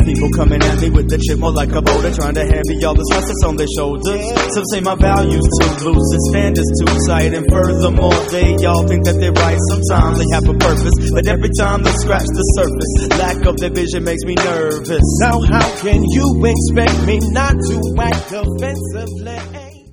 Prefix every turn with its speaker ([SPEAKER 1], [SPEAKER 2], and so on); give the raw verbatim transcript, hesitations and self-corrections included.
[SPEAKER 1] people coming at me with the chip more like a boulder, trying to hand me all the stress that's on their shoulders. Some say my values too loose and standards too tight, and furthermore they all think that they're right. Sometimes they have a purpose, but every time they scratch the surface, lack of their vision makes me nervous.
[SPEAKER 2] Now how can you expect me not to act offensively?